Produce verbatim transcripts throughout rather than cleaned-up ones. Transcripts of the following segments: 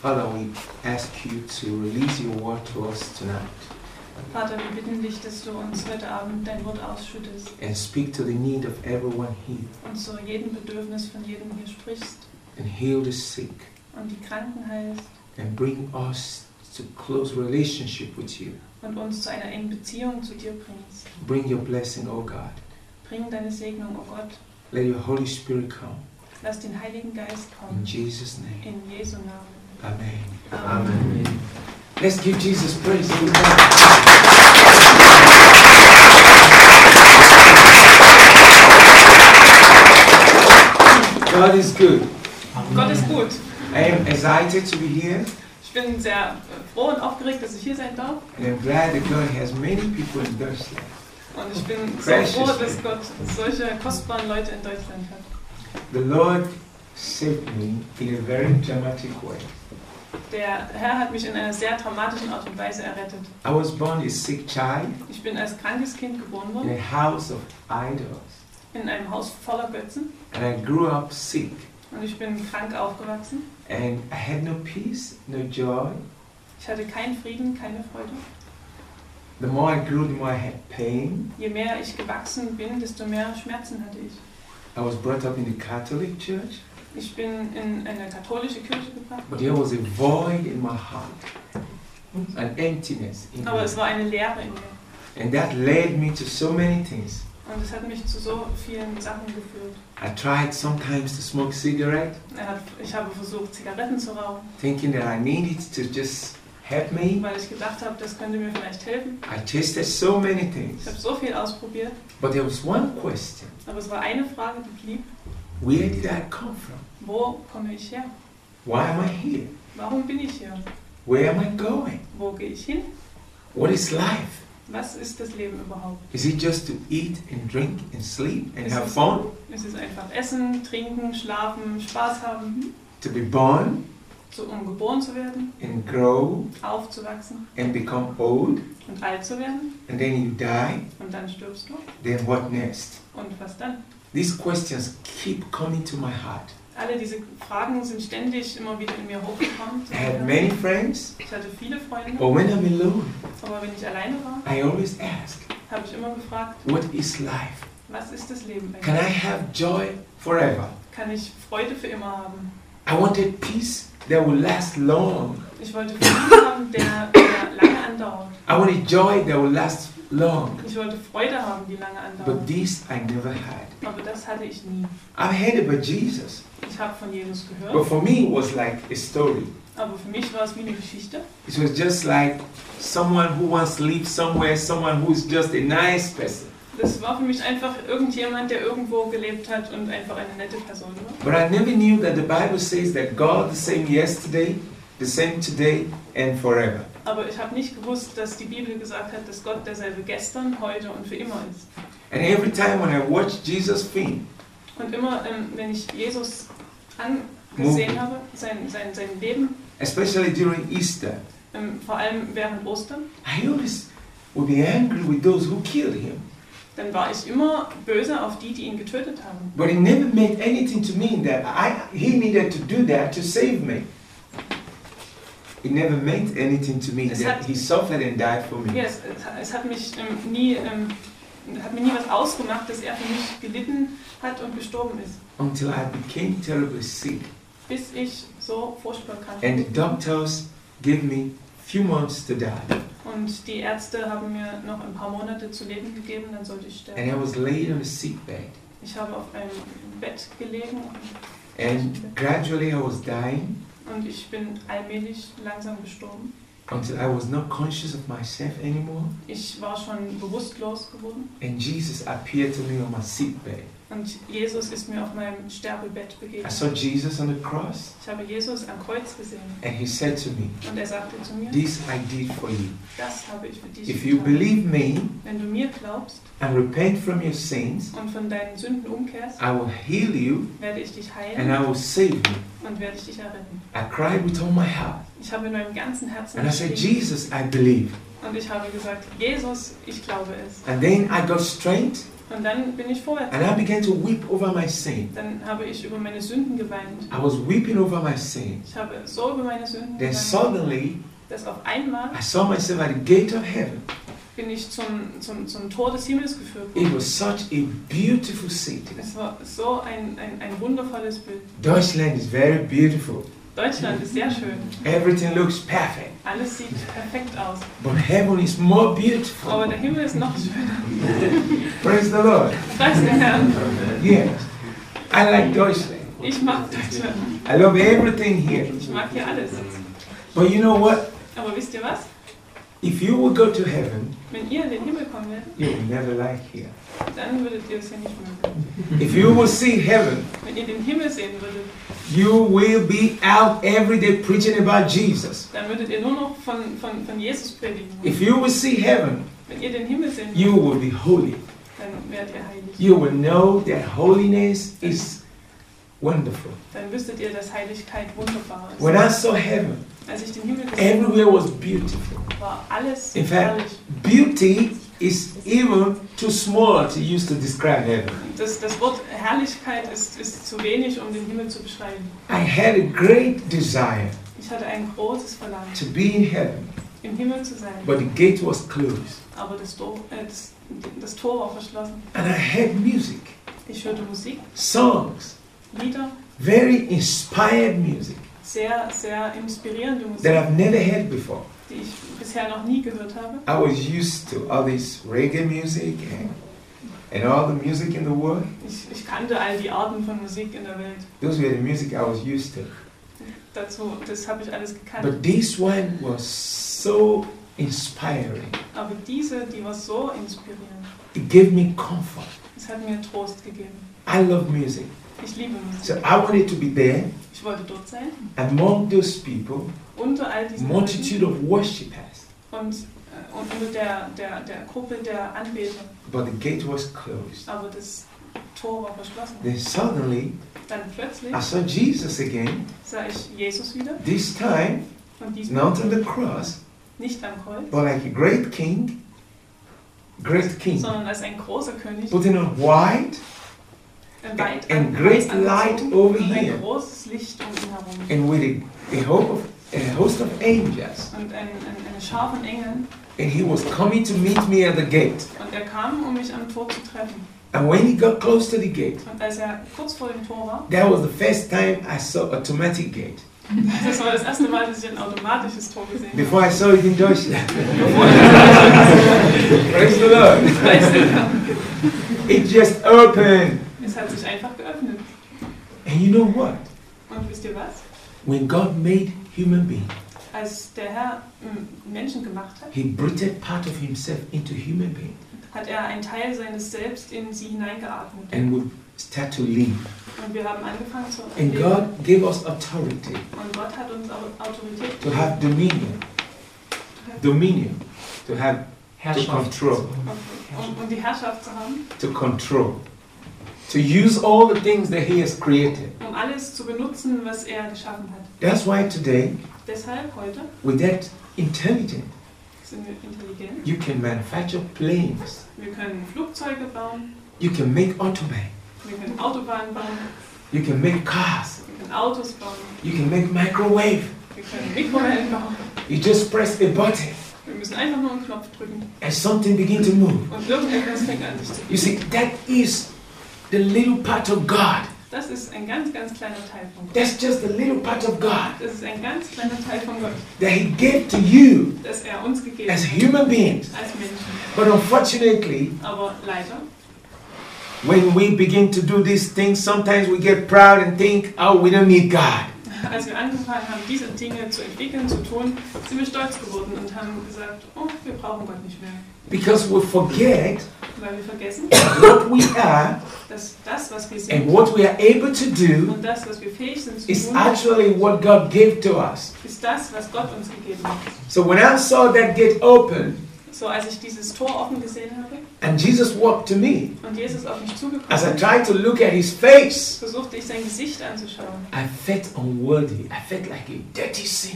Father, we ask you to release your word to us tonight. Vater, wir bitten dich, dass du uns heute Abend dein Wort ausschüttest And speak to the need of everyone here. und zu jedem Bedürfnis von jedem hier sprichst And heal the sick. und die Kranken heilst And bring us to close relationship with you. und uns zu einer engen Beziehung zu dir bringst. Bring your blessing, O God. Bring deine Segnung, oh Gott. Let your Holy Spirit come. Lass den Heiligen Geist In kommen. Jesus' name. In Jesu Namen. Amen. Amen. Amen. Let's give Jesus praise. God is good. Gott ist gut. I am excited to be here. Ich bin sehr froh und aufgeregt, dass ich hier sein darf. And I'm glad that God has many people in Deutschland. Und ich bin so Precious froh, dass Gott solche kostbaren Leute in Deutschland hat. The Lord saved me in a very dramatic way. Der Herr hat mich in einer sehr dramatischen Art und Weise errettet. I was born a sick child Ich bin als krankes Kind geboren in worden, a house of idols. in einem Haus voller Götzen. And I grew up sick. Und ich bin krank aufgewachsen. And I had no peace, no joy. Ich hatte keinen Frieden, keine Freude. The more I grew, the more I had pain. Je mehr ich gewachsen bin, desto mehr Schmerzen hatte ich. I was brought up in the Catholic Church, Ich bin in eine katholische Kirche gebracht, but there was a void in my heart, an emptiness in aber me. es war eine Leere in mir. And that led me to so many things. Und es hat mich zu so vielen Sachen geführt. I tried sometimes to smoke cigarette, Er hat, ich habe versucht, Zigaretten zu rauchen, thinking that I needed to just help me. weil ich gedacht habe, das könnte mir vielleicht helfen. I tasted so many Ich things. habe so viel ausprobiert, But there was one question. aber es war eine Frage, die blieb. Where did I come from? Wo komme ich her? Why am I here? Warum bin ich hier? Where am I going? Wo gehe ich hin? What is life? Was ist das Leben überhaupt? Is it just to eat and drink and sleep and Ist have es- fun? Ist es einfach essen, trinken, schlafen, Spaß haben, To be born so, um geboren zu werden, and grow aufzuwachsen and become old und alt zu werden and then you die? und dann stirbst du? Then what next? Und was dann? These questions keep coming to my heart. Alle diese Fragen sind ständig immer wieder in mir hochgekommen. I had many friends, Ich hatte viele Freunde, but when I'm alone, aber wenn ich alleine war, I always ask, habe ich immer gefragt, what is life? was ist das Leben Can I eigentlich? have joy forever? Kann ich Freude für immer haben? I wanted peace that will last long. Ich wollte Frieden haben, der, der lange andauert. I wanted joy that will last long. Ich wollte Freude haben, die lange But andauert. this I never had. Aber das hatte ich nie. I've heard about Jesus, Ich habe von Jesus but gehört, for me it was like a story. aber für mich war es wie eine Geschichte. It was just like someone who once lived somewhere, someone who is just a nice person. Das war für mich einfach irgendjemand, der irgendwo gelebt hat und einfach eine nette Person war. But I never knew that the Bible says that God the same yesterday, the same today, and forever. Aber ich habe nicht gewusst, dass die Bibel gesagt hat, dass Gott derselbe gestern, heute und für immer ist. And every time when I watch Jesus film, Und immer, ähm, wenn ich Jesus angesehen habe, sein, sein, sein Leben, especially during Easter, ähm, vor allem während Ostern, I always would be angry with those who killed him. dann war ich immer böse auf die, die ihn getötet haben. But it never meant anything to me that I, he needed to do that to save me. It never meant anything to me Es that hat- he suffered and died for me. Ja, es, es hat mich ähm, nie, ähm, hat mir nie was ausgemacht, dass er für mich gelitten hat und gestorben ist, Until I became terribly sick. bis ich so furchtbar krank And the war. doctors gave me few months to die. Und die Ärzte haben mir noch ein paar Monate zu leben gegeben, dann sollte ich And I sterben. was laid on a sick bed. Ich habe auf einem Bett gelegen And gradually I was dying und ich bin allmählich langsam gestorben. until I was not conscious of myself anymore. Ich war schon bewusstlos geworden And Jesus appeared to me on my sick bed. und Jesus ist mir auf meinem Sterbebett I begegnet. saw Jesus on the cross Ich habe Jesus am Kreuz gesehen and he said to me, und er sagte zu mir, this I did for you. das habe ich für dich If you getan. believe me Wenn du mir glaubst and repent from your sins, und von deinen Sünden umkehrst, I will heal you werde ich dich and heilen I will save you. und werde ich dich erretten. I cried with all my heart. Ich habe in meinem ganzen Herzen And I said, geschrien Jesus, I believe. Und ich habe gesagt, Jesus, ich glaube es. And then I got strength. Und dann bin ich vorwärts. And I began to weep over my sin. Dann habe ich über meine Sünden geweint. I was weeping over my sin. Ich habe so über meine Sünden Then geweint, suddenly, dass auf einmal I saw myself at the gate of heaven. bin ich zum, zum, zum Tor des Himmels geführt It worden. was such a beautiful city. Es war so ein, ein, ein wundervolles Bild. Deutschland is very beautiful. Deutschland ist sehr schön. Everything looks perfect. Alles sieht perfekt aus. But heaven is more Aber beautiful. der Himmel ist noch schöner. Praise the Lord. Preis den Herrn. Yes. I like Deutschland. Ich mag Deutschland. I love everything here. Ich mag hier alles. But you know what? Aber wisst ihr was? If you would go to heaven, Wenn ihr in den Himmel kommen werdet, you will never like here. dann würdet ihr es ja nicht mögen. If you will see heaven, Wenn ihr den Himmel sehen würdet, you will be out every day preaching about Jesus. dann würdet ihr nur noch von, von, von Jesus predigen. If you will see heaven, Wenn ihr den Himmel sehen you würdet, will be holy. dann werdet ihr heilig. You will know that holiness is wonderful. Dann wüsstet ihr, dass Heiligkeit wunderbar ist. When I saw heaven, Als ich den Himmel gesehen everywhere was beautiful. habe, war alles In fact, herrlich. beauty is even too small to use to describe heaven. Das, das Wort Herrlichkeit ist, ist zu wenig, um den Himmel zu beschreiben. I had a great desire Ich hatte ein großes Verlangen, to be in heaven, im Himmel zu sein. but the gate was closed. Aber das Tor, äh, das, das Tor war verschlossen. And I heard music, Ich hörte Musik, songs, Lieder, very inspired music sehr, sehr inspirierende Musik, that I've never heard before. die ich bisher noch nie gehört habe. I was used to all this reggae music and, and all the music in the world. Ich, ich kannte all die Arten von Musik in der Welt. Those were the music I was used to. Dazu, das habe ich alles gekannt. But this one was so inspiring. Aber diese, die war so inspirierend. It gave me comfort. Es hat mir Trost gegeben. I love music. Ich liebe So Musik. I wanted to be there Ich wollte dort sein, among those people, unter all diesen multitude Leuten of worshippers. und, äh, und unter der, der, der Gruppe der Anbeter. But the gate was closed. Aber das Tor war verschlossen. Then suddenly Dann plötzlich I saw Jesus again, sah ich Jesus wieder. this time Und diesem not on the cross, nicht am Kreuz, but like a great king, great king, sondern als ein großer König. putting on white Äh, weit and an- great angezogen light over und here. ein großes Licht um ihn herum. and with a, a, hope of, a host of angels. Und ein, ein, eine Schar von Engeln. And he was coming to meet me at the gate. Und er kam, um mich am Tor zu treffen. And when he got close to the gate, Und als er kurz vor dem Tor war, that was the first time I saw automatic gate. das war das erste Mal, dass ich ein automatisches Tor gesehen habe. Before I saw it in Deutschland. Bevor ich Praise the Lord. Preis den Herrn. It just opened. Es hat sich einfach geöffnet. And you know what? Und wisst ihr was? When God made human beings, Als der Herr mm, Menschen gemacht hat, he breathed part of himself into human beings. hat er einen Teil seines Selbst in sie hineingeatmet. And we start to live. Und wir haben angefangen zu And leben. God gave us authority Und Gott hat uns Au- Autorität to have dominion. Dominion. To have, to Herrschaft. control. um, um die Herrschaft zu haben, To control. To use all the things that he has created. um alles zu benutzen, was er geschaffen hat. That's why today, Deshalb heute with that intelligence, sind wir intelligent. you can manufacture planes. Wir können Flugzeuge bauen, You can make autobahn. wir können Autobahnen bauen, You can make cars. wir können Autos bauen, You can make microwave. wir können Mikrowellen bauen. You just press a button Wir müssen einfach nur einen Knopf drücken and something begin to move. und irgendetwas fängt an sich zu You see, that is the little part of God. Das ist ein ganz, ganz kleiner Teil von Gott. That's just the little part of God Das ist ein ganz kleiner Teil von Gott, that he gave to you das er uns gegeben as hat, human beings. als Menschen. But unfortunately, Aber leider, when we begin to do these things, sometimes we get proud and think, oh, we don't need God. als wir angefangen haben, diese Dinge zu entwickeln, zu tun, sind wir stolz geworden und haben gesagt, oh, wir brauchen Gott nicht mehr. Because we forget Weil wir vergessen, what we are dass das, was wir and sind what we are able to do und das, was wir fähig sind zu is tun, actually what God gave to us. ist das, was Gott uns gegeben hat. So when I saw that gate open So, als ich dieses Tor offen gesehen habe and Jesus walked to me, und Jesus auf mich zugekommen as I ist, tried to look at his face, versuchte ich sein Gesicht anzuschauen. I felt unworthy. I felt like a dirty sinner.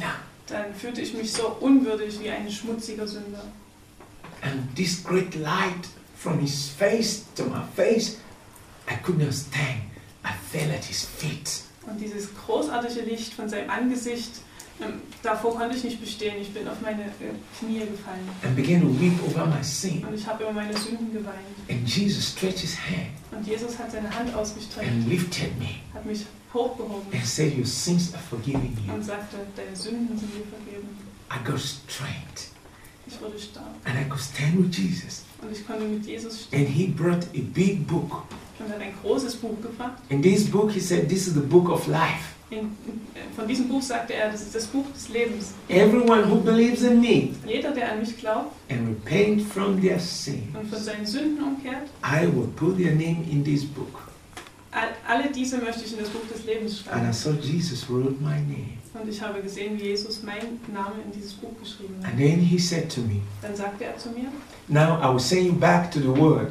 dann fühlte ich mich so unwürdig wie ein schmutziger Sünder. And this great light from his face to my face, I could not stand. I fell at his feet. Und dieses großartige Licht von seinem Angesicht, ähm, davor konnte ich nicht bestehen. Ich bin auf meine äh, Knie gefallen. And began to weep over my sin. Und ich habe über meine Sünden geweint. And Jesus stretched his hand Und Jesus hat seine Hand ausgestreckt, and lifted me hat mich hochgehoben and said, your sins are forgiven you. und sagte, deine Sünden sind dir vergeben. I got strength Ich wurde stark. and I could stand with Jesus. Und ich konnte mit Jesus stehen. And he brought a big book. Und er hat ein großes Buch gebracht. In this book, he said, this is the book of life. In, in, von diesem Buch sagte er, das ist das Buch des Lebens. Everyone who believes in me Jeder, der an mich glaubt and repent from their sin, und von seinen Sünden umkehrt, I will put their name in this book. all, alle diese möchte ich in das Buch des Lebens And I schreiben. saw Jesus wrote my name. Und ich habe gesehen, wie Jesus meinen Namen in dieses Buch geschrieben hat. And then he said to me, Dann sagte er zu mir, now I will send you back to the Word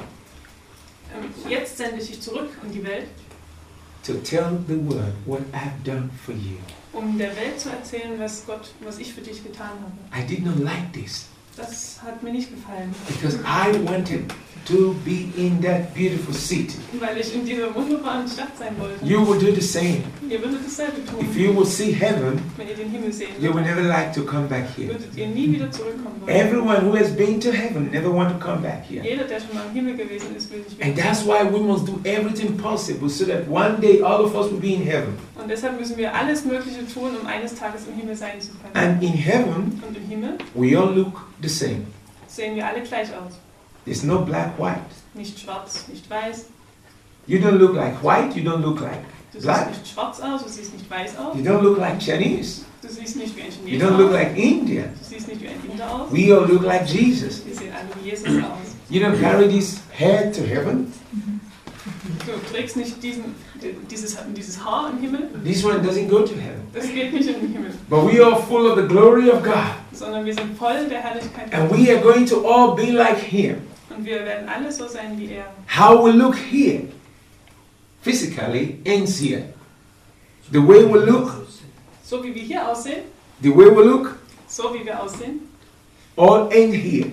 ähm, jetzt sende ich dich zurück in die Welt, to tell the Word what I have done for you. um der Welt zu erzählen, was Gott, was ich für dich getan habe. I did not like this Das hat mir nicht gefallen, because I wanted to be in that beautiful city. weil ich in dieser wunderbaren Stadt sein wollte. You will do the same. Ihr würdet dasselbe tun, If you will see heaven, wenn ihr den Himmel sehen you will würdet. never like to come back here. Würdet ihr nie wieder zurückkommen wollen. Everyone who has been to heaven never want to come back here. Jeder, der schon mal im Himmel gewesen ist, will nicht And wieder. that's why we must do everything possible so that one day all of us will be in heaven. Und deshalb müssen wir alles Mögliche tun, um eines Tages im Himmel sein zu können. And in heaven, Und im Himmel we all look the same. sehen wir alle gleich aus. There's no black, white. Nicht schwarz, nicht weiß. You don't look like white, you don't look like Du black. siehst nicht schwarz aus, du siehst nicht weiß aus. You don't look like Chinese. Du siehst nicht wie ein You Chineser don't look aus. like Indian. Du siehst nicht wie ein Inder aus. We all look like Jesus. Wir sehen alle wie Jesus aus. You don't carry this hair to heaven. Du trägst nicht diesen, dieses, dieses Haar im Himmel. This one doesn't go to heaven. Das geht nicht in den Himmel. But we are full of the glory of God. Sondern wir sind voll der Herrlichkeit And Gottes. we are going to all be like Him. Und wir werden alle so sein wie er. How we look here, physically, ends here. The way we look, So wie wir hier aussehen, the way we look, so wie wir aussehen, all end here.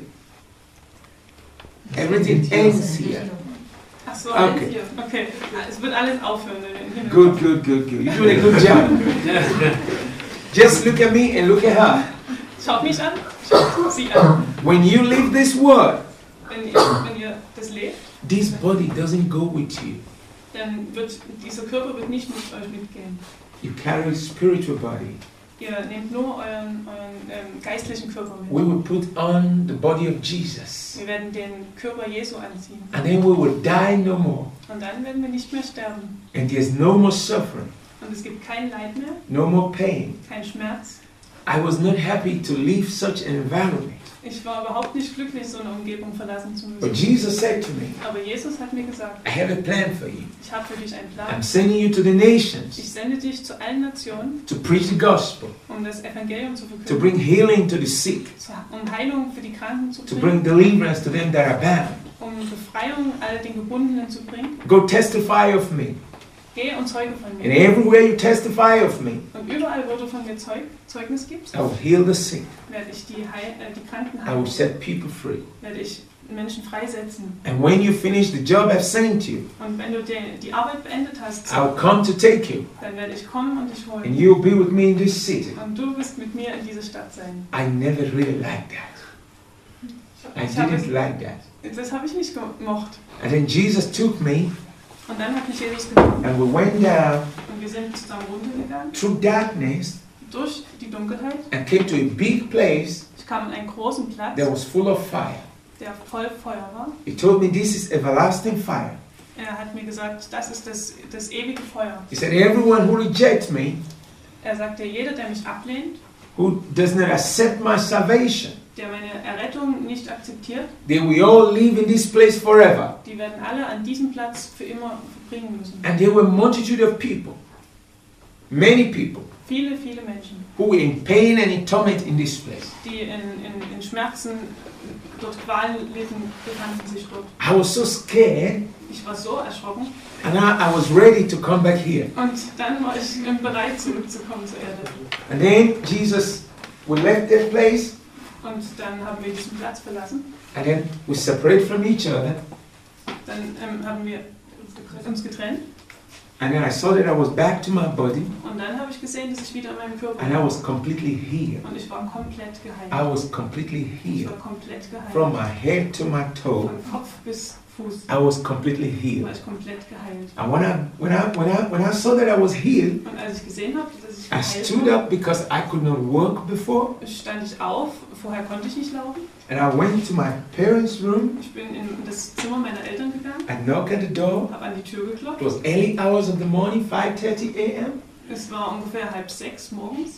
Everything ends here. ach so, Okay. alles hier. Okay, es wird alles aufhören in den Himmel. Good, good, good, good. You're doing a good job. Just look at me and look at her. Schaut mich an, schaut sie an. When you leave this world, Wenn ihr, wenn ihr das lebt, this body doesn't go with you. dann wird dieser Körper wird nicht mit euch mitgehen. You carry a spiritual body. Ihr nehmt nur euren, euren ähm, geistlichen Körper We mit. will put on the body of Jesus. Wir werden den Körper Jesu anziehen. And then we will die no more. Und dann werden wir nicht mehr sterben. And there's no more suffering, Und es gibt kein Leid mehr, no more pain. kein Schmerz. I was not happy to leave such an environment. Ich war überhaupt nicht glücklich, so eine Umgebung verlassen zu But müssen. Jesus said to me, Aber Jesus hat mir gesagt, I have a plan for you. ich habe für dich einen I'm Plan. sending you to the Ich nations sende dich zu allen Nationen, to preach the gospel, um das Evangelium zu to verkünden, bring healing to the sick, um Heilung für die Kranken zu to bringen, bring deliverance to them that are bound. um Befreiung all den Gebundenen zu bringen. Go testify of me. Geh und zeuge von And mir. everywhere you testify of me, Und überall, wo du von mir Zeug, Zeugnis gibst, I will heal the sick. werde ich die, Heil, äh, die Kranken I will heilen, set people free. werde ich Menschen freisetzen. And when you finish the job I've sent you, Und wenn du die, die Arbeit beendet hast, I will come to take you. dann werde ich kommen und dich And holen. you'll be with me in this city. Und du wirst mit mir in diese Stadt sein. I never really liked that. I Ich habe, didn't like that. das habe ich nicht gemocht. And then Jesus took me Und dann hat mich Jesus genommen and we went down und wir sind zusammen runtergegangen through darkness durch die Dunkelheit. and came to a big place Ich kam an einen großen Platz, that was full of fire. der voll Feuer war. He told me this is everlasting fire. Er hat mir gesagt, das ist das, das ewige Feuer. He said everyone who rejects me, Er sagte, jeder, der mich ablehnt, who does not accept my salvation, der meine Errettung nicht akzeptiert, they will all live in this place forever. die werden alle an diesem Platz für immer verbringen müssen. And there were a multitude of people, many people, Viele, viele Menschen, who were in pain and in torment in this place. die in, in, in Schmerzen dort Qualen litten, befanden sich dort. I was so scared, Ich war so erschrocken and I, I was ready to come back here. und dann war ich ähm, bereit zurückzukommen zur Erde. And then Jesus, we left that place, Und dann haben wir diesen Platz verlassen. and then we separated from each other. Dann ähm, haben wir uns getrennt. And then I saw that I was back to my body, Und dann habe ich gesehen, dass ich wieder in meinem Körper and I war. was completely healed. Und ich war komplett I geheilt. was completely Ich healed. war komplett From geheilt. my head to my toe, Von Kopf bis Fuß I was completely war healed. ich komplett geheilt. And when I when I when I when I saw that I was healed, Und als ich gesehen habe, dass ich I geheilt stood war, up because I could not walk before, stand ich auf. Vorher konnte ich nicht laufen. and I went to my parents' room. Ich bin in das Zimmer meiner Eltern gegangen, I knocked at the door. habe an die Tür geklopft. It was early hours of the morning, five thirty a m Es war ungefähr halb sechs morgens.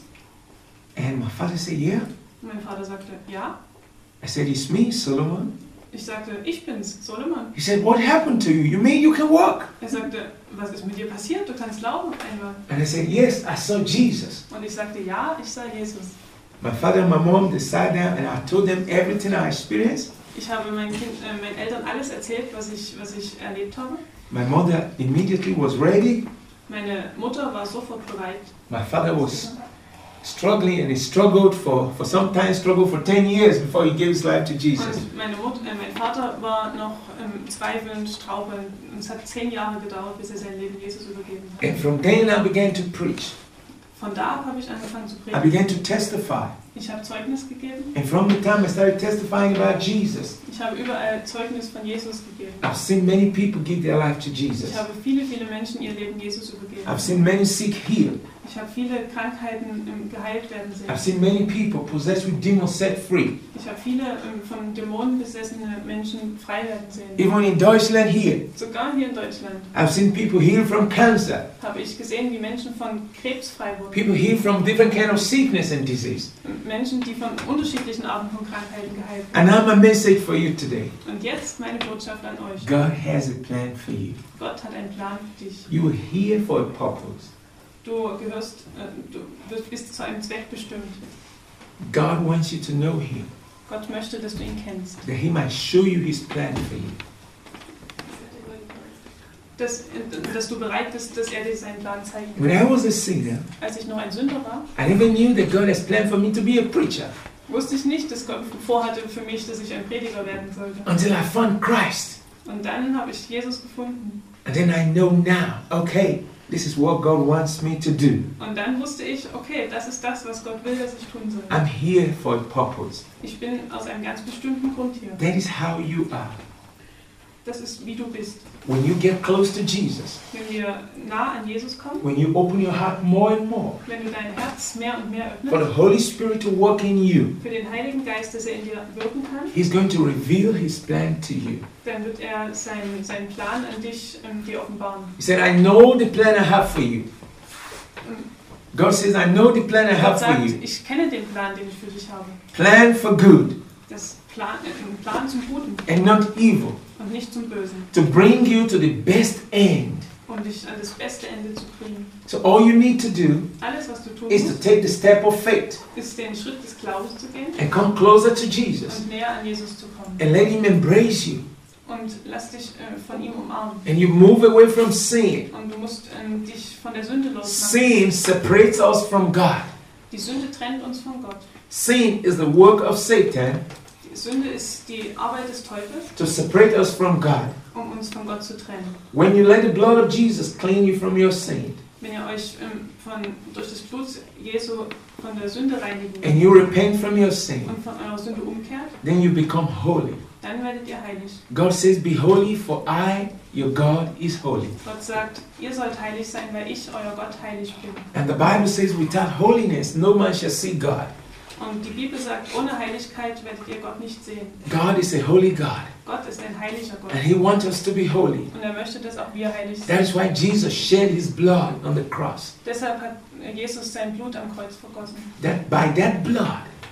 And my father said, "Yeah." Und mein Vater sagte, ja. I said, "It's me, Solomon." Ich sagte, ich bin's, Solomon. He said, "What happened to you? You mean you can walk?" Er sagte, was ist mit dir passiert? Du kannst laufen auf einmal. And I said, "Yes, I saw Jesus." Und ich sagte, ja, ich sah Jesus. My father and my mom, they sat down and I told them everything I experienced. Ich habe meinen, kind, äh, meinen Eltern alles erzählt, was ich, was ich erlebt habe. My mother immediately was ready. Meine Mutter war sofort bereit. My father was struggling, and he struggled for, for sometimes struggled for ten years before he gave his life to Jesus. Und meine Mutter, äh, mein Vater war noch ähm, zweifelnd, strauchelnd. Und es hat zehn Jahre gedauert, bis er sein Leben Jesus übergeben hat. And from then I began to preach. Von da ab habe ich angefangen zu I predigen. began to testify. Ich habe Zeugnis gegeben. And from the time I started testifying about Jesus, Ich habe überall Zeugnis von Jesus gegeben. I've seen many people give their life to Jesus. Ich habe viele, viele Menschen ihr Leben Jesus übergeben. I've seen many sick healed. Ich habe viele Krankheiten ähm, geheilt werden sehen. I've seen many people possessed with demons set free. Ich habe viele ähm, von Dämonen besessene Menschen frei werden sehen. Even in Deutschland here, Sogar hier in Deutschland I've seen people healed from cancer. habe ich gesehen, wie Menschen von Krebs frei wurden. People healed from different kind of sickness and disease. Menschen, die von unterschiedlichen Arten von Krankheiten geheilt And wurden. now my message for you today. Und jetzt meine Botschaft an euch. God has a plan for you. Gott hat einen Plan für dich. You are here for a purpose. Du gehörst, äh, du wirst- bist zu einem Zweck bestimmt. God wants you to know Him, Gott möchte, dass du ihn kennst. that He might show you His plan for you. Dass, dass du bereit bist, dass er dir seinen Plan zeigen When kann. I was a sinner, Als ich noch ein Sünder war, I never knew that God has planned for me to be a preacher wusste ich nicht, dass Gott vorhatte für mich, dass ich ein Prediger werden sollte. until I found Christ. Und dann habe ich Jesus gefunden. And then I know now, okay, this is what God wants me to do. Und dann wusste ich, okay, das ist das, was Gott will, dass ich tun soll. I'm here for a purpose. Ich bin aus einem ganz bestimmten Grund hier. That is how you are. Das ist, wie du bist. When you get close to Jesus, Wenn wir nah an Jesus kommen, when you open your heart more and more wenn du dein Herz mehr und mehr for öffnest, the Holy Spirit to work in you, für den Heiligen Geist, dass er in dir wirken kann, He's going to reveal His plan to you. dann wird er seinen, seinen Plan an dich ähm, dir offenbaren. He said, I know the plan I have for you. God says, I know the plan I Gott have for sagt, you. ich kenne den Plan, den ich für dich habe. Plan for good Das Plan, äh, ein Plan zum Guten and not evil, und nicht zum Bösen, to bring you to the best end. um dich an das beste Ende zu bringen. So all you need to do Alles, was du tun is to musst, take the step of faith ist den Schritt des Glaubens zu gehen and come closer to Jesus und näher an Jesus zu kommen. and let Him embrace you. Und lass dich äh, von ihm umarmen. And you move away from sin. Und du musst ähm, dich von der Sünde losmachen. Sin separates us from God. Die Sünde trennt uns von Gott. Sin is the work of Satan Die Sünde ist die Arbeit des Teufels, to separate us from God. um uns von Gott zu trennen. When you let the blood of Jesus clean you from your sin Wenn ihr euch ähm, von, durch das Blut Jesu von der Sünde reinigen and you repent from your sin, und von eurer Sünde umkehrt, then you become holy. dann werdet ihr heilig. God says, be holy, for I, your God, is holy. Gott sagt, ihr sollt heilig sein, weil ich, euer Gott, heilig bin. And the Bible says, without holiness, no man shall see God. Und die Bibel sagt, ohne Heiligkeit werdet ihr Gott nicht sehen. God is a holy God, Gott ist ein heiliger Gott. and He wants us to be holy. Und er möchte, dass auch wir heilig sind. That is why Jesus shed His blood on the cross. Deshalb hat Jesus sein Blut am Kreuz vergossen. That by that blood,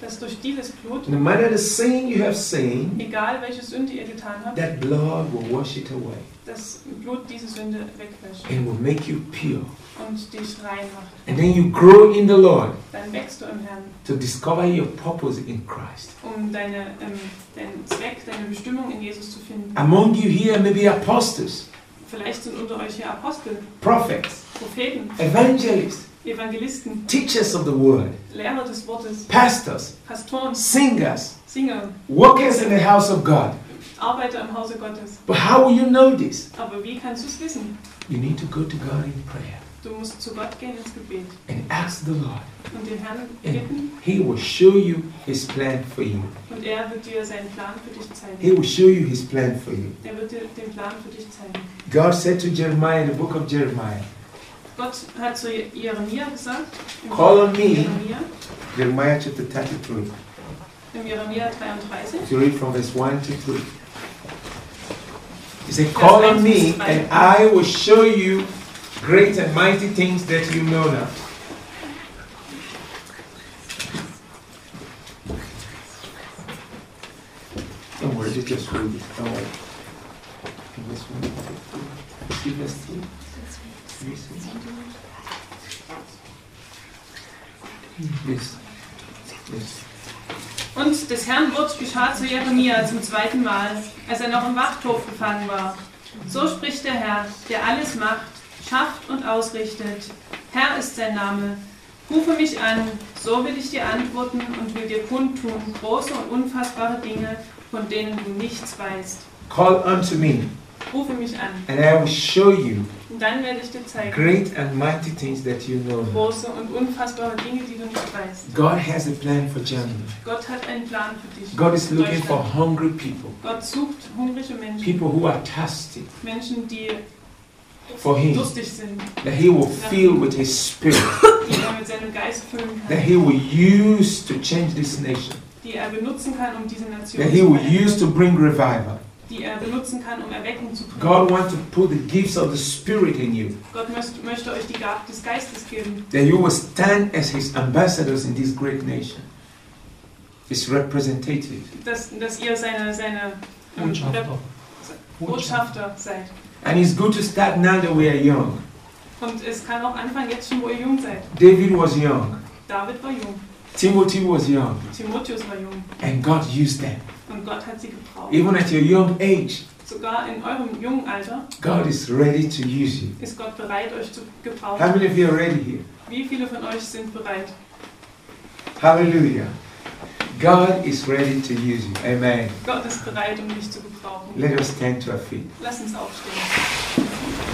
dass durch dieses Blut, no matter the sin you have sinned, egal welche Sünde ihr getan habt, that blood will wash it away das Blut diese Sünde wegwäscht and will make you pure. und dich rein macht. And then you grow in the Lord Dann wächst du im Herrn, to discover your purpose in Christ. um deine, ähm, deinen Zweck, deine Bestimmung in Jesus zu finden. Among you here may be apostles, Vielleicht sind unter euch hier Apostel, prophets, Propheten, evangelists, Evangelisten, teachers of the word, Lehrer des Wortes, pastors, Pastoren, singers, Singer, workers in the house of God. Arbeiter im Hause Gottes. But how will you know this? Aber wie kannst du es wissen? You need to go to God in prayer Du musst zu Gott gehen ins Gebet and ask the Lord, und den Herrn and bitten He will show you His plan for you. und er wird dir seinen Plan für dich zeigen. He will show you His plan for you. Er wird dir den Plan für dich zeigen. God said to Jeremiah in the book of Jeremiah, Gott hat zu Jeremia gesagt, im Call on me. Jeremia, Jeremiah chapter thirty-three, im Jeremia dreiunddreißig, to read from verse one to three. He said, call on me and I will show you great and mighty things that you know not. Don't worry, just just read it. Don't worry. Verse one to two. See verse two? Yes. Yes. Und des Herrn Wort geschah zu Jeremia zum zweiten Mal, als er noch im Wachthof gefangen war. So spricht der Herr, der alles macht, schafft und ausrichtet. Herr ist sein Name. Rufe mich an, so will ich dir antworten und will dir kundtun große und unfassbare Dinge, von denen du nichts weißt. Call unto me, Rufe mich an, and I will show you und dann werde ich dir zeigen great and mighty things that you know not. große und unfassbare Dinge, die du nicht weißt. God has a plan for Germany. Gott hat einen Plan für dich. God is looking Deutschland. for hungry people, Gott sucht hungrige Menschen, people who are thirsty Menschen, die for Him, durstig sind, that He will fill with His Spirit, die er mit seinem Geist füllen that kann, He will use to change this nation, die er benutzen kann, um diese Nation that zu He will verändern, use to bring revival. die er benutzen kann, um Erweckung zu bringen. God wants to put the gifts of the Spirit in you, Gott möcht, möchte euch die Gabe des Geistes geben, that you will stand as His ambassadors in this great nation, His representatives. dass, dass ihr seine, seine ähm, Botschafter. Botschafter seid. And it's good to start now that we are young. Und es kann auch anfangen, jetzt schon, wo ihr jung seid. David was young, David war jung, Timothy was young, Timotheus war jung and God used them. und Gott hat sie gebraucht. Even at your young age, Sogar in eurem jungen Alter God is ready to use you. ist Gott bereit, euch zu How gebrauchen. many of you are ready here? Wie viele von euch sind bereit? Hallelujah. God is ready to use you. Amen. Gott ist bereit, um dich zu gebrauchen. Let us stand to our feet. Lass uns aufstehen.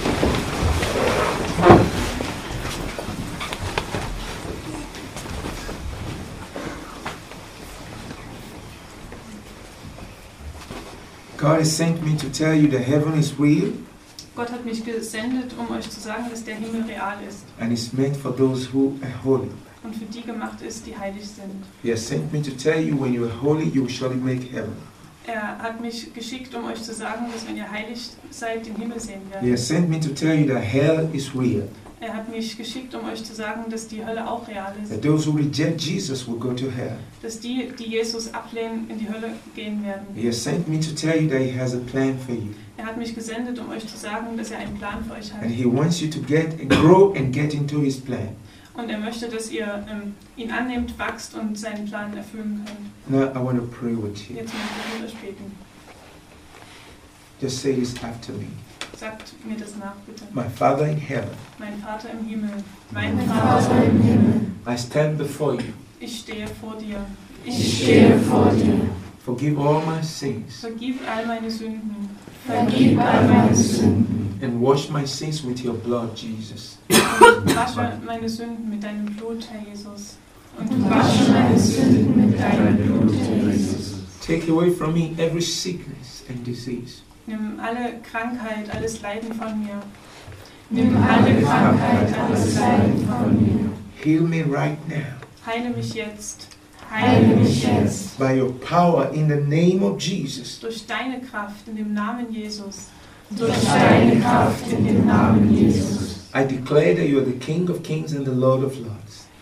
God has sent me to tell you that heaven is real Gott hat mich gesendet, um euch zu sagen, dass der Himmel real ist and is meant for those who are holy. und für die gemacht ist, die heilig sind. He has sent me to tell you when you are holy, you will surely make heaven. Er hat mich geschickt, um euch zu sagen, dass wenn ihr heilig seid, den Himmel sehen He werdet. has sent me to tell you that hell is real, Er hat mich geschickt, um euch zu sagen, dass die Hölle auch real ist. that those who reject Jesus will go to hell. Dass die, die Jesus ablehnen, in die Hölle gehen werden. He has sent me to tell you that He has a plan for you. Er hat mich gesendet, um euch zu sagen, dass er einen Plan für euch hat. And He wants you to get and grow and get into His plan. Und er möchte, dass ihr ähm, ihn annehmt, wächst und seinen Plan erfüllen könnt. Now I want to pray with you. Jetzt möchte ich mit euch beten. Just say this after me. Sagt mir das nach, bitte. My Father in heaven, Mein Vater im Himmel, mein Mein Vater, Vater im Himmel, I stand before you. ich stehe vor dir. ich stehe vor dir. Forgive all my sins Vergib all meine Sünden Vergib all meine Sünden and wash my sins with your blood, Jesus. und wasche meine Sünden mit deinem Blut, Herr Jesus. Und und wasche wasche meine meine Sünden Sünden mit deinem Blut, Herr Jesus. Take away from me every sickness and disease. Nimm alle Krankheit, alles Leiden von mir. Nimm alle Krankheit, alles Leiden von mir. Heal me right now Heile mich jetzt. Heile mich jetzt by your power in the name of Jesus. Durch deine Kraft in dem Namen Jesus. durch deine Kraft in dem Namen Jesus. I declare that you are the King of kings and the Lord of lords.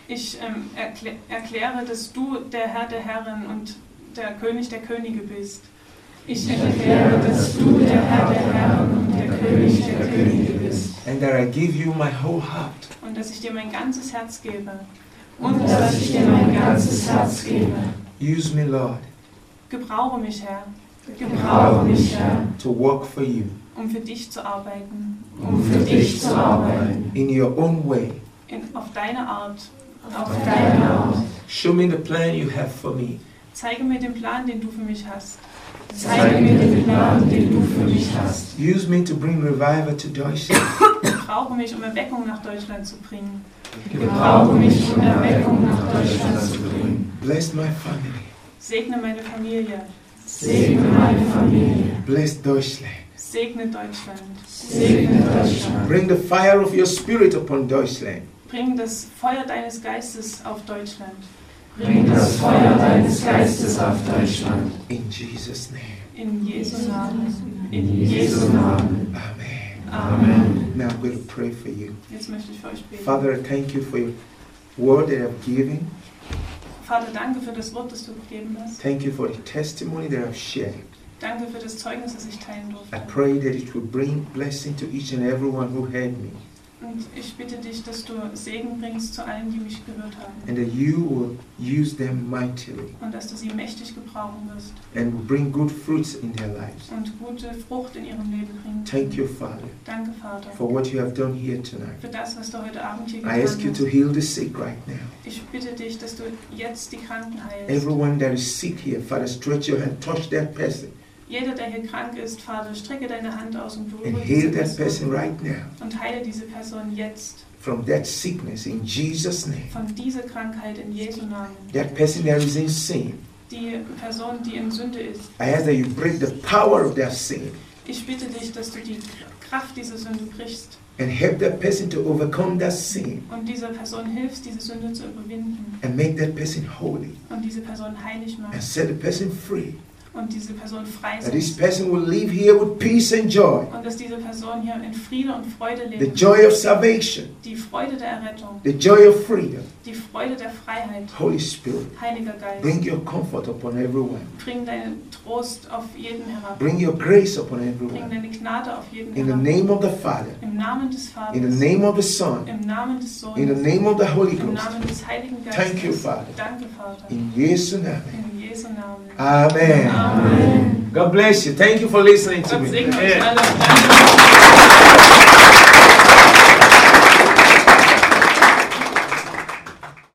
Ich ähm, erklä erkläre, dass du der Herr der Herren und der König der Könige bist. Ich erkläre, dass du der Herr der Herren und der König der Könige bist. And that I give you my whole heart. Und dass ich dir mein ganzes Herz gebe. Und dass ich dir mein ganzes Herz gebe. Use me, Lord. Gebrauche mich, Herr. Gebrauche mich, Herr, to work for you. Um für dich zu arbeiten. Um für dich zu arbeiten. In your own way. In, auf deine Art. Auf deine Art. Show me the plan you have for me. Zeige mir den Plan, den du für mich hast. Zeige mir den Plan, den du für mich hast. Use me to bring revival to Deutschland. Gebrauche mich, um Erweckung nach Deutschland zu bringen. Gebrauche mich, um Erweckung nach Deutschland zu bringen. Bless my family. Segne meine Familie. Segne meine Familie. Bless Deutschland. Segne Deutschland. Segne Deutschland. Bring the fire of your spirit upon Deutschland. Bring das Feuer deines Geistes auf Deutschland. Bring das Feuer deines Geistes auf Deutschland. In Jesus' name. In Jesu Namen. In Jesu Namen. Amen. Amen. Now I'm going to pray for you. Jetzt möchte ich für euch beten. Father, thank you for your word that I've given. Vater, danke für das Wort, das du gegeben hast. Thank you for the testimony that I've shared. Danke für das Zeugnis, das ich teilen durfte. I pray that it will bring blessing to each and everyone who heard me. Und ich bitte dich, dass du Segen bringst zu allen, die mich gehört haben. And that you will use them mightily. Und dass du sie mächtig gebrauchen wirst. And will bring good fruits in their lives. Und gute Frucht in ihrem Leben bringen. Thank you, Father. Danke, Vater. For what you have done here tonight. Für das, was du heute Abend hier I ask getan you hast. to heal the sick right now. Ich bitte dich, dass du jetzt die Kranken heilst. Everyone that is sick here, Father, stretch your hand, touch that person. Jeder, der hier krank ist, Vater, strecke deine Hand aus und berühre And diese heal that person Person right now. und heile diese Person jetzt From that sickness in Jesus' name. von dieser Krankheit in Jesu Namen. That person that is in sin. Die Person, die in Sünde ist, I ask that you break the power of that sin. ich bitte dich, dass du die Kraft dieser Sünde brichst And help that person to overcome that sin. und dieser Person hilfst, diese Sünde zu überwinden And make that person holy. und diese Person heilig And machst set the person free. und diese Person That this freisetzt person will live here with peace and joy. und dass diese Person hier in Friede und Freude The lebt. joy of salvation. Die Freude der Errettung, The joy of freedom. die Freude der Freiheit. Holy Spirit, Heiliger Geist, bring your comfort upon everyone. bring deinen Trost auf jeden herab. Bring your grace upon Bring everyone. deine Gnade auf jeden In the herab. name of the Father. Im Namen des In the Vaters, name of the Son. im Namen des In the Sohnes, name of the Holy im Ghost. Namen des Heiligen Geistes. Thank you, Father. Danke, Vater. In Jesu name. In Jesu Namen. Amen. Amen. God bless you. Thank you for listening to Gott me. segne euch Yeah. alle. Danke.